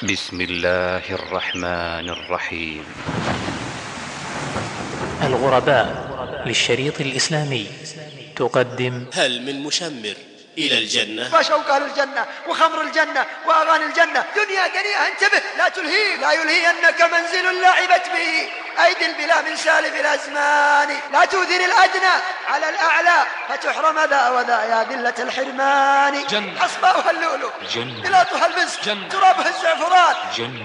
بسم الله الرحمن الرحيم. الغرباء للشريط الإسلامي تقدم هل من مشمر إلى الجنة؟ وشوق أهل الجنة وخمر الجنة وأغاني الجنة. دنيا دنيا انتبه لا تلهيك، لا يلهينك منزل لعبت به أيدي البلا من سالف الأزمان. لا تؤثر الأدنى على الأعلى فتحرم ذا وذا يا ذلة الحرمان. حصباؤها اللؤلؤ، بلاطها المسك، ترابها الزعفران.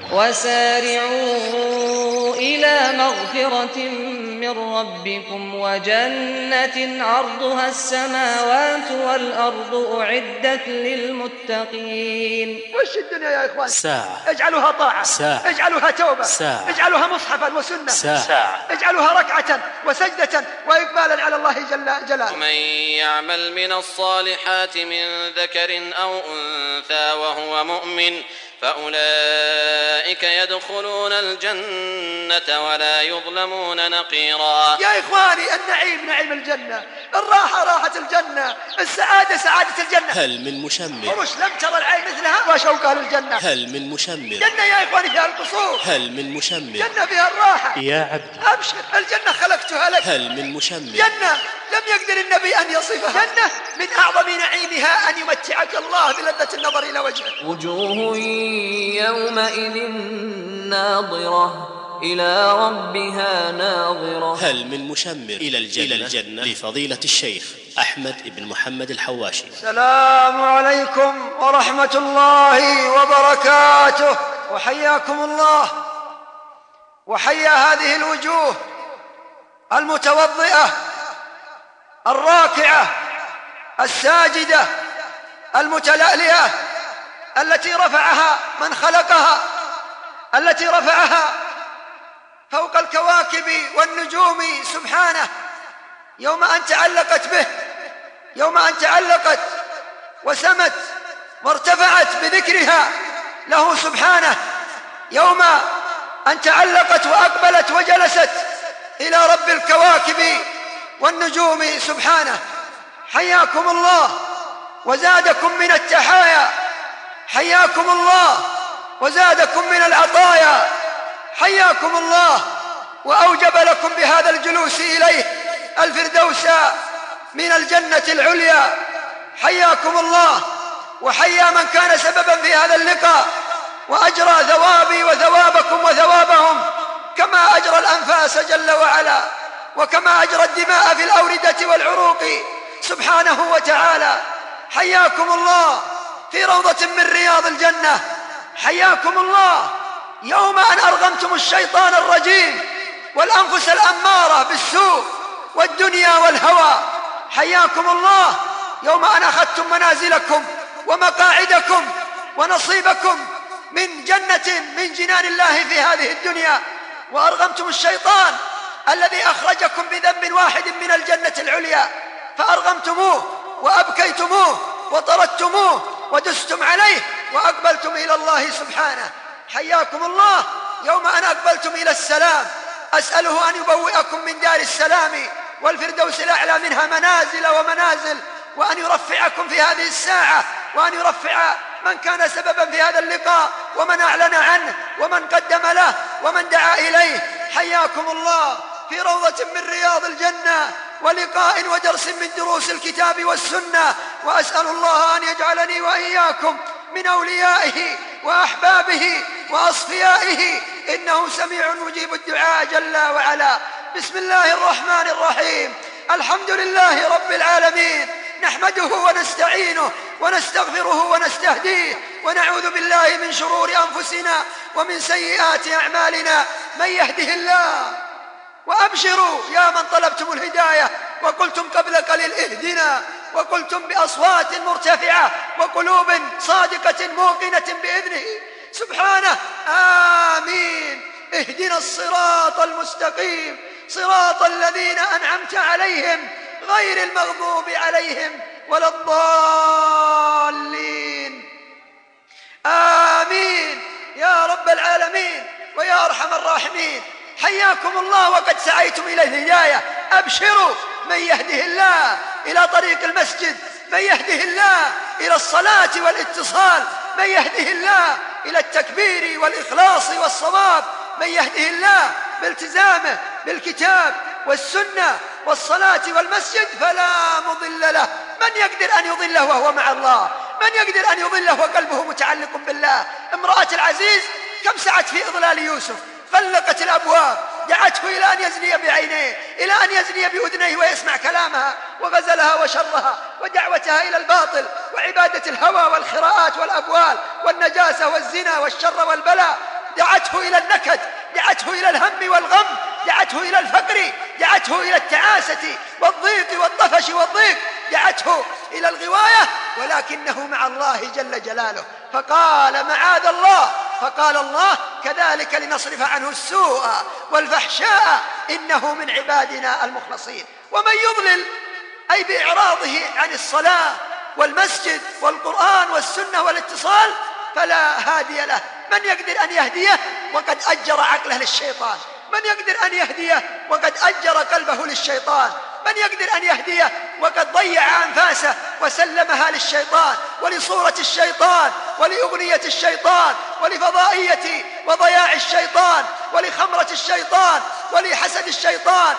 وسارعوا إلى مغفرة من ربكم وجنة عرضها السماوات والأرض أعدت للمتقين. وش الدنيا يا إخوان؟ ساعة. اجعلوها طاعة، ساعة. اجعلوها توبة، ساعة. اجعلوها مصحفا وسنة، ساعة. اجعلوها ركعة وسجدة وإقبالا على الله جل جلاله. ومن يعمل من الصالحات من ذكر أو أنثى وهو مؤمن فأولئك يدخلون الجنة ولا يظلمون نقيرا. يا إخواني النعيم نعيم الجنة، الراحة راحة الجنة، السعادة سعادة الجنة. هل من مشمر؟ فرش لم ترى العين مثلها وشوقها للجنة. هل من مشمر؟ جنة يا إخواني فيها القصور. هل من مشمر؟ جنة فيها الراحة. يا عبد أبشر الجنة خلقتها لك. هل من مشمر؟ جنة لم يقدر النبي أن يصفها. جنة من أعظم نعيمها أن يمتعك الله بلذة النظر إلى وجهه. وجوه يومئذ ناظرة إلى ربها ناظرة. هل من مشمر إلى الجنة لفضيلة الشيخ أحمد بن محمد الحواشي. السلام عليكم ورحمة الله وبركاته، وحياكم الله وحيا هذه الوجوه المتوضئة الراكعة الساجدة المتلألئة التي رفعها من خلقها، التي رفعها فوق الكواكب والنجوم سبحانه، يوم أن تعلقت به، يوم أن تعلقت وسمت وارتفعت بذكرها له سبحانه، يوم أن تعلقت وأقبلت وجلست إلى رب الكواكب والنجوم سبحانه. حياكم الله وزادكم من التحايا، حياكم الله وزادكم من العطايا، حياكم الله وأوجب لكم بهذا الجلوس إليه الفردوس من الجنة العليا. حياكم الله وحيا من كان سببا في هذا اللقاء وأجرى ثوابي وثوابكم وثوابهم كما أجرى الأنفاس جل وعلا، وكما أجرى الدماء في الأوردة والعروق سبحانه وتعالى. حياكم الله في روضة من رياض الجنة. حياكم الله يوم أن أرغمتم الشيطان الرجيم والأنفس الأمارة بالسوء والدنيا والهوى. حياكم الله يوم أن أخذتم منازلكم ومقاعدكم ونصيبكم من جنة من جنان الله في هذه الدنيا، وأرغمتم الشيطان الذي أخرجكم بذنب واحد من الجنة العليا، فأرغمتموه وأبكيتموه وطردتموه ودستم عليه وأقبلتم إلى الله سبحانه. حياكم الله يوم أن أقبلتم إلى السلام، أسأله أن يبوئكم من دار السلام والفردوس الأعلى منها منازل ومنازل، وأن يرفعكم في هذه الساعة، وأن يرفع من كان سببا في هذا اللقاء ومن أعلن عنه ومن قدم له ومن دعا إليه. حياكم الله في روضة من رياض الجنة ولقاء ودرس من دروس الكتاب والسنة، وأسأل الله أن يجعلني وإياكم من أوليائه وأحبابه وأصفيائه، إنه سميع مجيب الدعاء جل وعلا. بسم الله الرحمن الرحيم. الحمد لله رب العالمين، نحمده ونستعينه ونستغفره ونستهديه، ونعوذ بالله من شرور أنفسنا ومن سيئات أعمالنا. من يهده الله، وأبشروا يا من طلبتم الهداية وقلتم قبل قليل اهدنا، وقلتم بأصوات مرتفعة وقلوب صادقة موقنة بإذنه سبحانه آمين. اهدنا الصراط المستقيم، صراط الذين أنعمت عليهم غير المغضوب عليهم ولا الضالين آمين يا رب العالمين ويا أرحم الراحمين. حياكم الله وقد سعيتم إلى الهداية. أبشروا من يهده الله إلى طريق المسجد، من يهده الله إلى الصلاة والاتصال، من يهده الله إلى التكبير والإخلاص والصواب. من يهده الله بالتزامه بالكتاب والسنة والصلاة والمسجد فلا مضل له. من يقدر أن يضله وهو مع الله؟ من يقدر أن يضله وقلبه متعلق بالله؟ امرأة العزيز كم سعت في إضلال يوسف، غلقت الأبواب، دعته إلى أن يزني بعينيه، إلى أن يزني بأذنيه ويسمع كلامها وغزلها وشرها ودعوتها إلى الباطل وعبادة الهوى والخراءات والأبوال والنجاسة والزنا والشر والبلاء. دعته إلى النكد، دعته إلى الهم والغم، دعته إلى الفقر، دعته إلى التعاسة والضيق والطفش والضيق، دعته إلى الغواية، ولكنه مع الله جل جلاله فقال معاذ الله. فقال الله كذلك لنصرف عنه السوء والفحشاء إنه من عبادنا المخلصين. ومن يضلل أي بإعراضه عن الصلاة والمسجد والقرآن والسنة والاتصال فلا هادي له. من يقدر أن يهديه وقد أجر عقله للشيطان؟ من يقدر أن يهديه وقد أجر قلبه للشيطان؟ من يقدر أن يهديه وقد ضيع أنفاسه وسلمها للشيطان ولصورة الشيطان ولأغنية الشيطان ولفضائية وضياع الشيطان ولخمرة الشيطان ولحسد الشيطان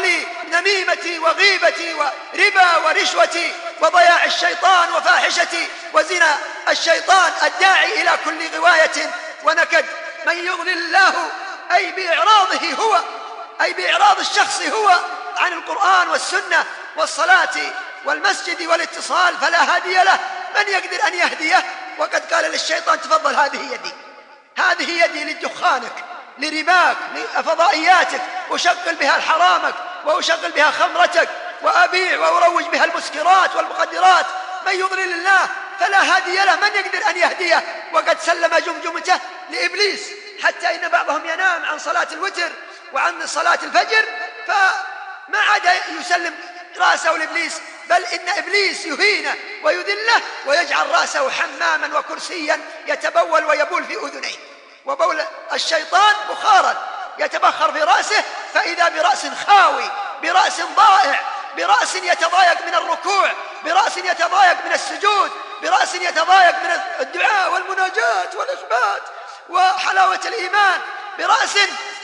ولنميمة وغيبة وربا ورشوة وضياع الشيطان وفاحشة وزنا الشيطان الداعي إلى كل غواية ونكد. من يضلل الله أي بإعراضه هو، أي بإعراض الشخص هو عن القرآن والسنة والصلاة والمسجد والاتصال فلا هادي له. من يقدر أن يهديه وقد قال للشيطان تفضل هذه يدي، هذه يدي لدخانك لرباك لفضائياتك، أشغل بها حرامك وأشغل بها خمرتك وأبيع وأروج بها المسكرات والمخدرات. من يضلل الله فلا هادي له. من يقدر أن يهديه وقد سلم جمجمته لإبليس، حتى إن بعضهم ينام عن صلاة الوتر وعن صلاة الفجر فما عاد يسلم رأسه لإبليس، بل إن إبليس يهينه ويذله ويجعل رأسه حماما وكرسيا يتبول ويبول في أذنيه. وبول الشيطان بخارا يتبخر في رأسه، فإذا برأس خاوي، برأس ضائع، برأس يتضايق من الركوع، برأس يتضايق من السجود، برأس يتضايق من الدعاء والمناجاة والإخبات وحلاوة الإيمان، برأس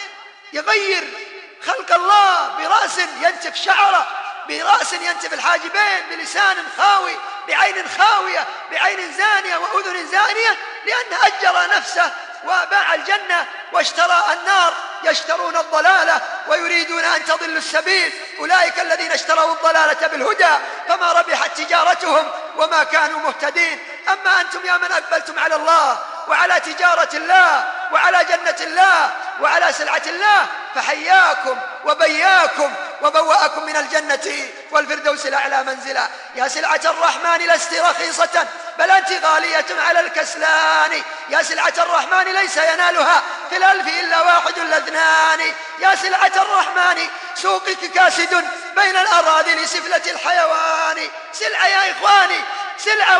يغير خلق الله، برأس ينتف شعره، برأس ينتف الحاجبين، بلسان خاوي، بعين خاوية، بعين زانية وأذن زانية، لأنه أجر نفسه وباع الجنة واشترى النار. يشترون الضلالة ويريدون أن تضلوا السبيل، أولئك الذين اشتروا الضلالة بالهدى فما ربحت تجارتهم وما كانوا مهتدين. أما أنتم يا من أقبلتم على الله وعلى تجارة الله وعلى جنة الله وعلى سلعة الله فحياكم وبياكم وبوأكم من الجنة والفردوس الأعلى منزلا. يا سلعة الرحمن لست رخيصة بل أنت غالية على الكسلان. يا سلعة الرحمن ليس ينالها في الألف إلا واحد الاثنان. يا سلعة الرحمن سوقك كاسد بين الأراذل سفلة الحيوان. سلعة يا إخواني، سلعة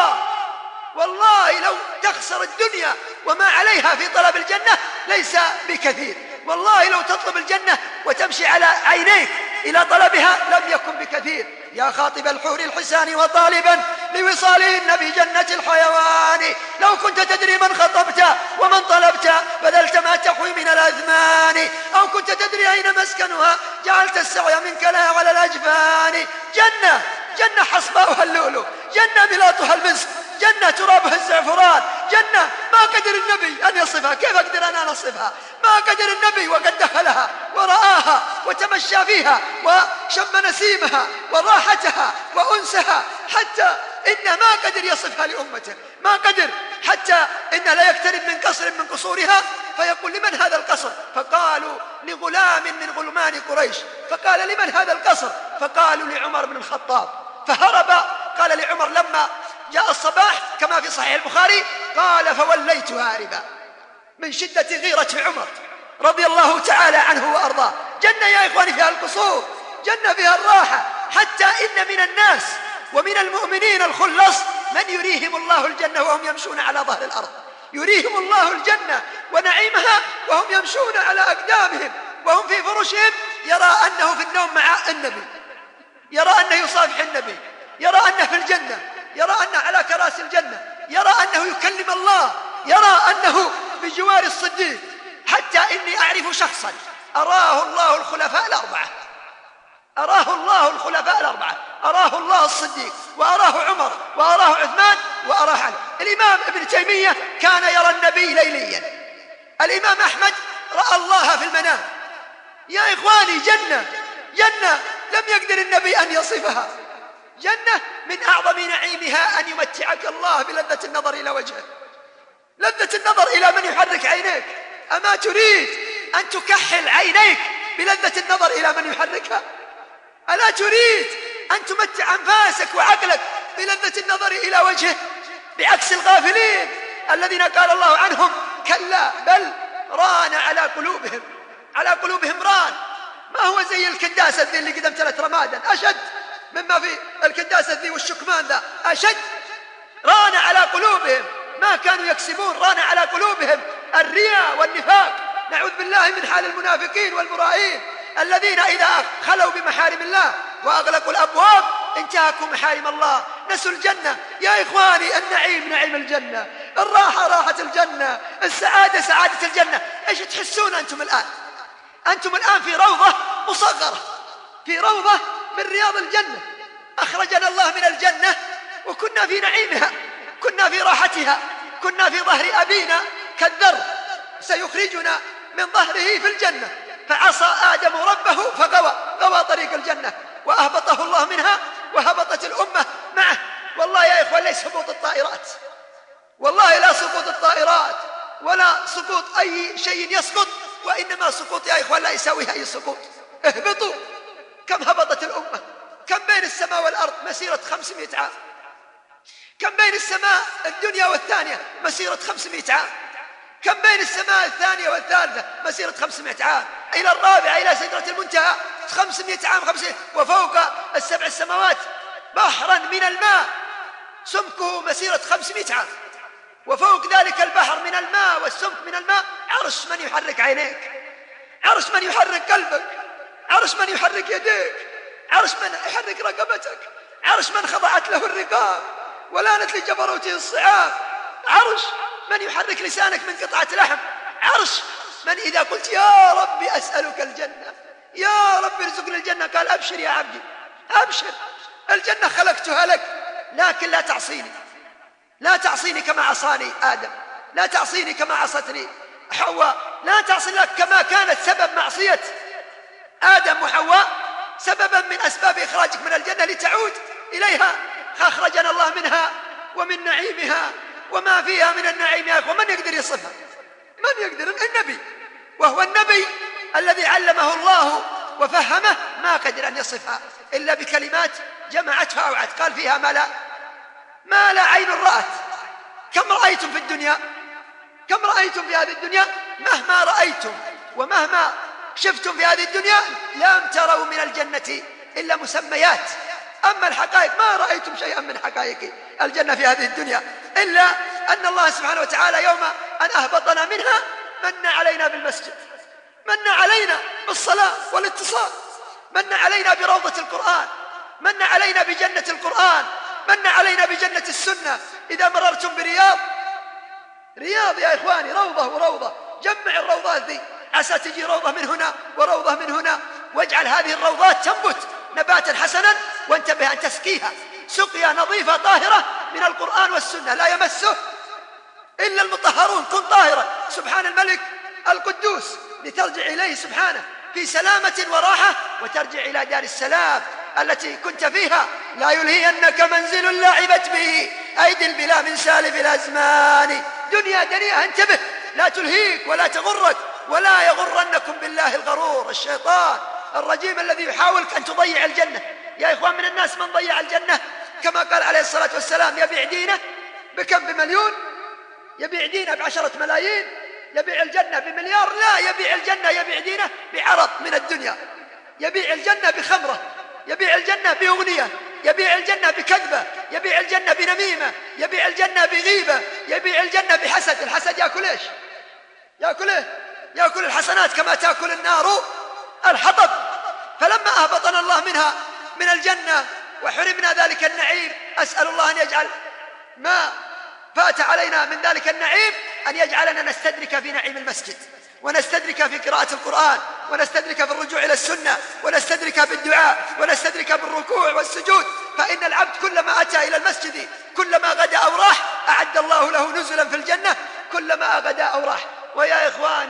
والله لو تخسر الدنيا وما عليها في طلب الجنة ليس بكثير. والله لو تطلب الجنة وتمشي على عينيك إلى طلبها لم يكن بكثير. يا خاطب الحور الحسان وطالبا لوصالهن بجنة الحيوان، لو كنت تدري من خطبت ومن طلبت بذلت ما تحوي من الأزمان، أو كنت تدري أين مسكنها جعلت السعي منك لها على الأجفان. جنة حصباؤها اللؤلؤ، جنة بلاطها المسك، جنة ترابها الزعفران، جنة ما قدر النبي أن يصفها. كيف أقدر أنا أصفها؟ ما قدر النبي وقد دخلها ورآها وتمشى فيها وشم نسيمها وراحتها وأنسها، حتى إن ما قدر يصفها لأمته، ما قدر، حتى إن لا يقترب من قصر من قصورها فيقول لمن هذا القصر؟ فقالوا لغلام من غلمان قريش. فقال لمن هذا القصر؟ فقالوا لعمر بن الخطاب. فهرب. قال لعمر لما جاء الصباح كما في صحيح البخاري قال فوليت هاربا من شدة غيرة عمر رضي الله تعالى عنه وأرضاه. جنة يا إخواني فيها القصور، جنة فيها الراحة، حتى إن من الناس ومن المؤمنين الخلص من يريهم الله الجنة وهم يمشون على ظهر الأرض، يريهم الله الجنة ونعيمها وهم يمشون على أقدامهم وهم في فرشهم، يرى أنه في النوم مع النبي، يرى أنه يصافح النبي، يرى أنه في الجنة، يرى أنه على كراسي كأس الجنة، يرى أنه يكلم الله، يرى أنه بجوار الصديق. حتى إني أعرف شخصا أراه الله الخلفاء الأربعة، أراه الله الخلفاء الأربعة، أراه الله الصديق، وأراه عمر، وأراه عثمان، وأراه علي. الإمام ابن تيمية كان يرى النبي ليليا. الإمام أحمد رأى الله في المنام. يا إخواني، جنة لم يقدر النبي أن يصفها. جنة من أعظم نعيمها أن يمتعك الله بلذة النظر إلى وجهه، لذة النظر إلى من يحرك عينيك. أما تريد أن تكحل عينيك بلذة النظر إلى من يحركها؟ ألا تريد أن تمتع أنفاسك وعقلك بلذة النظر إلى وجهه؟ بعكس الغافلين الذين قال الله عنهم: كلا بل ران على قلوبهم ران. ما هو زي الكداسة ذي اللي قدم 3 رمادا، أشد مما في الكداسة ذي والشكمان ذا، أشد. ران على قلوبهم ما كانوا يكسبون، ران على قلوبهم الرياء والنفاق. نعوذ بالله من حال المنافقين والمرائين الذين إذا خلوا بمحارم الله وأغلقوا الأبواب انتهكوا محارم الله، نسوا الجنة. يا إخواني، النعيم نعيم الجنة، الراحة راحة الجنة، السعادة سعادة الجنة. إيش تحسون أنتم الآن؟ أنتم الآن في روضة مصغرة، في روضة من رياض الجنة. أخرجنا الله من الجنة وكنا في نعيمها، كنا في راحتها، كنا في ظهر أبينا كالذر، سيخرجنا من ظهره في الجنة. فعصى آدم ربه فغوى طريق الجنة وأهبطه الله منها وهبطت الأمة معه. والله يا إخوان، ليس سقوط الطائرات، والله لا سقوط الطائرات ولا سقوط أي شيء يسقط، وإنما سقوط يا إخوان لا يساويها أي سقوط. اهبطوا. كم هبطت الأمة؟ كم بين السماء والأرض؟ مسيرة 500 عام. كم بين السماء الدنيا والثانية؟ مسيرة 500 عام. كم بين السماء الثانية والثالثة؟ مسيرة 500 عام. إلى الرابعة إلى سدرة المنتهى 500 عام. وفوق ال7 السماوات بحرا من الماء سمكه مسيرة 500 عام. وفوق ذلك البحر من الماء والسمك من الماء عرش من يحرك عينيك، عرش من يحرك قلبك، عرش من يحرك يديك، عرش من يحرك رقبتك، عرش من خضعت له الرقاب ولانت لجبروته الصعاب، عرش من يحرك لسانك من قطعة لحم، عرش من إذا قلت يا رب أسألك الجنة، يا رب ارزقني الجنة، قال أبشر يا عبدي أبشر، الجنة خلقتها لك، لكن لا تعصيني، لا تعصيني كما عصاني آدم، لا تعصيني كما عصتني حواء، لا تعصي لك كما كانت سبب معصية آدم وحواء سببا من أسباب إخراجك من الجنة لتعود إليها. أخرجنا الله منها ومن نعيمها وما فيها من النعيم. يا أخوة، من يقدر يصفها؟ من يقدر؟ النبي، وهو النبي الذي علمه الله وفهمه ما قدر أن يصفها إلا بكلمات جمعتها وعد، قال فيها ما لا عين رأت. كم رأيتم في الدنيا؟ كم رأيتم في هذه الدنيا؟ مهما رأيتم ومهما شفتم في هذه الدنيا لم تروا من الجنة إلا مسميات، أما الحقائق ما رأيتم شيئا من حقائق الجنة في هذه الدنيا، إلا أن الله سبحانه وتعالى يوم أن أهبطنا منها من علينا بالمسجد، من علينا بالصلاة والاتصال، من علينا بروضة القرآن، من علينا بجنة القرآن، من علينا بجنة السنة. إذا مررتم برياض يا إخواني، روضة وروضة، جمع الروضات ذي، عسى تجي روضة من هنا وروضة من هنا، واجعل هذه الروضات تنبت نباتا حسنا، وانتبه أن تسقيها سقيا نظيفة طاهرة من القرآن والسنة لا يمسه إلا المطهرون. كن طاهرا سبحان الملك القدوس لترجع إليه سبحانه في سلامة وراحة، وترجع إلى دار السلام التي كنت فيها. لا يلهينك منزل لعبت به أيدي البلا من سالف الأزمان. دنيا دنيا انتبه، لا تلهيك ولا تغرك، ولا يغرنكم بالله الغرور، الشيطان الرجيم الذي يحاولك أن تضيع الجنة. يا إخوان، من الناس من ضيع الجنة كما قال عليه الصلاة والسلام: يبيع دينه بكم؟ بمليون؟ يبيع دينه ب10 ملايين؟ يبيع الجنة بمليار؟ لا، يبيع الجنة يبيع دينه بعرض من الدنيا، يبيع الجنة بخمرة، يبيع الجنة بأغنية، يبيع الجنة بكذبة، يبيع الجنة بنميمة، يبيع الجنة بغيبة، يبيع الجنة بحسد. الحسد يأكل إيش؟ يأكل إيه؟ يأكل الحسنات كما تأكل النار الحطب. فلما أهبطنا الله منها من الجنة وحرمنا ذلك النعيم، أسأل الله أن يجعل ما فات علينا من ذلك النعيم أن يجعلنا نستدرك في نعيم المسجد، ونستدرك في قراءة القرآن، ونستدرك في الرجوع إلى السنة، ونستدرك في الدعاء، ونستدرك بالركوع والسجود. فإن العبد كلما أتى إلى المسجد كلما غدا أو راح أعد الله له نزلا في الجنة كلما غدا أو راح. ويا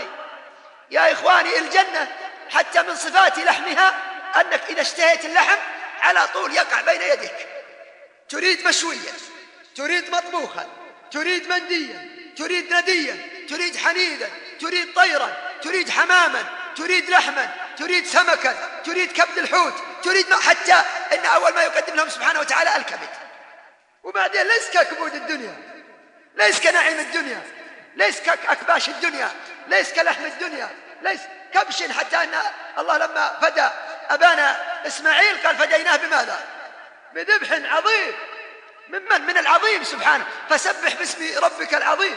إخواني الجنة حتى من صفات لحمها أنك إذا اشتهيت اللحم على طول يقع بين يدك، تريد مشويا، تريد مطبوخا، تريد منديا، تريد نديا، تريد حنيذا، تريد طيرا، تريد حماما، تريد لحما، تريد سمكا، تريد كبد الحوت، تريد حتى إن أول ما يقدم لهم سبحانه وتعالى الكبد. وبعدين ليس ككبود الدنيا، ليس كنعيم الدنيا، ليس كأكباش الدنيا، ليس كلحم الدنيا، ليس كبش. حتى أن الله لما فدى أبانا إسماعيل قال فديناه بماذا؟ بذبح عظيم. من العظيم سبحانه. فسبح باسم ربك العظيم.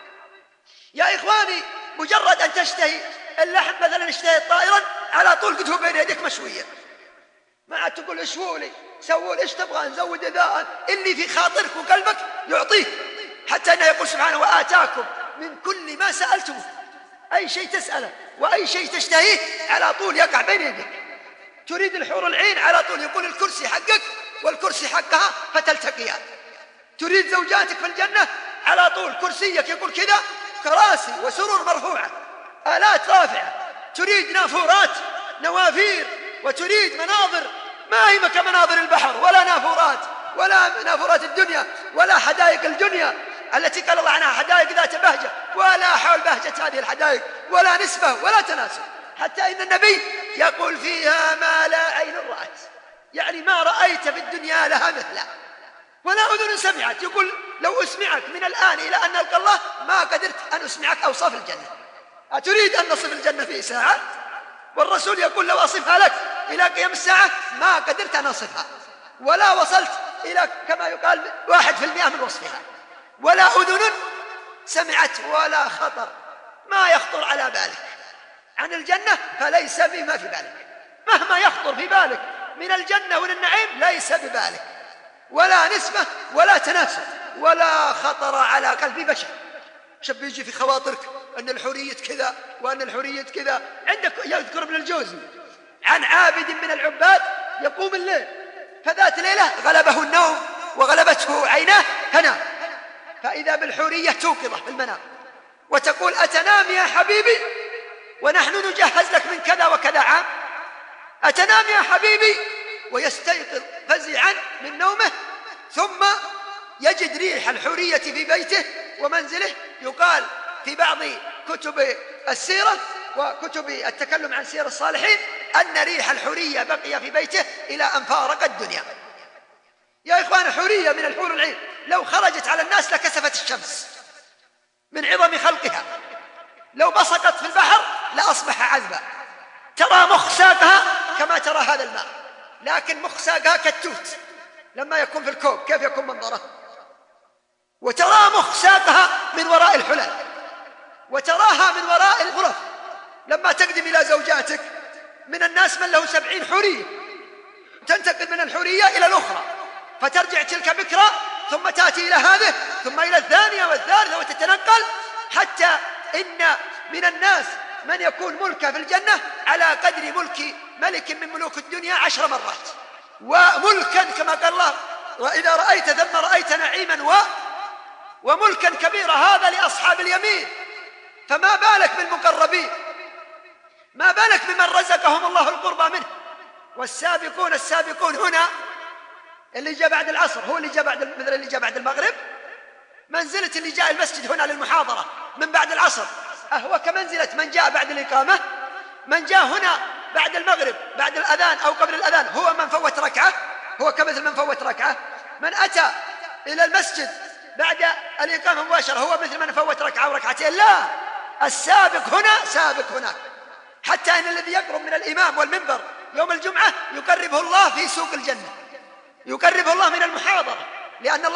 يا إخواني مجرد أن تشتهي اللحم مثلا اشتهيت طائرا على طول قد هو بين يديك مشوية، ما عاد تقول اشووا لي سووا لي ايش تبغى نزود إذا اللي في خاطرك وقلبك يعطيك. حتى أنه يقول سبحانه وآتاكم من كل ما سألتم، أي شيء تسأله وأي شيء تشتهيه على طول يقع بين يديك. تريد الحور العين على طول يقول الكرسي حقك والكرسي حقها فتلتقيان. تريد زوجاتك في الجنة على طول كرسيك يقول كذا، كراسي وسرور مرفوعة، آلات رافعة. تريد نافورات نوافير، وتريد مناظر ما هي كمناظر البحر ولا نافورات ولا نافورات الدنيا ولا حدائق الدنيا التي قال الله عنها حدائق ذات بهجة، ولا حول بهجة هذه الحدائق ولا نسبة ولا تناسب. حتى إن النبي يقول فيها ما لا عين رأت، يعني ما رأيت في الدنيا لها مثلا ولا أذن سمعت. يقول لو أسمعك من الآن إلى أن ألقى الله ما قدرت أن أسمعك أوصاف الجنة. أتريد أن نصف الجنة في ساعة؟ والرسول يقول لو أصفها لك إلى قيام الساعة ما قدرت أن أصفها، ولا وصلت إلى كما يقال 1% من وصفها. ولا أذن سمعت ولا خطر ما يخطر على بالك عن الجنة، فليس بما في بالك. مهما يخطر في بالك من الجنة والنعيم ليس ببالك، ولا نسبة ولا تناسب ولا خطر على قلب بشر. شب يجي في خواطرك أن الحورية كذا وأن الحورية كذا. عندك يذكر ابن الجوزي عن عابد من العباد يقوم الليل، فذات ليلة غلبه النوم وغلبته عيناه فنام، فإذا بالحورية توقظه في المنام وتقول أتنام يا حبيبي ونحن نجهز لك من كذا وكذا عام؟ أتنام يا حبيبي؟ ويستيقظ فزعا من نومه، ثم يجد ريح الحورية في بيته ومنزله. يقال في بعض كتب السيرة وكتب التكلم عن سير الصالحين أن ريح الحورية بقي في بيته إلى أن فارق الدنيا. يا إخوان حورية من الحور العين لو خرجت على الناس لكسفت الشمس من عظم خلقها، لو بصقت في البحر لأصبح عذبا. ترى مخ ساقها كما ترى هذا الماء، لكن مخ ساقها كالتوت لما يكون في الكوب كيف يكون منظره. وترى مخ ساقها من وراء الحلل، وتراها من وراء الغرف. لما تقدم إلى زوجاتك من الناس من له 70 حورية، تنتقل من الحورية إلى الأخرى، فترجع تلك بكرة ثم تأتي إلى هذه ثم إلى الثانية والثالثة وتتنقل، حتى إن من الناس من يكون ملكه في الجنة على قدر ملك ملك من ملوك الدنيا 10 مرات. وملكا كما قال الله وإذا رأيت ثم رأيت نعيما وملكا كبيرا، هذا لأصحاب اليمين. فما بالك بالمقربين، ما بالك بمن رزقهم الله القربى منه. والسابقون السابقون هنا اللي جاء بعد العصر هو اللي جاء بعد مثل اللي جاء بعد المغرب. منزلة اللي جاء المسجد هنا للمحاضرة من بعد العصر هو كمنزلة من جاء بعد الإقامة. من جاء هنا بعد المغرب بعد الأذان أو قبل الأذان هو من فوت ركعة، هو كمثل من فوت ركعة. من أتى إلى المسجد بعد الإقامة مباشرة هو مثل من فوت ركعة وركعتين. لا، السابق هنا سابق هناك. حتى أن الذي يقرب من الإمام والمنبر يوم الجمعة يقربه الله في سوق الجنة، يقربه الله من المحاضرة، لأن الله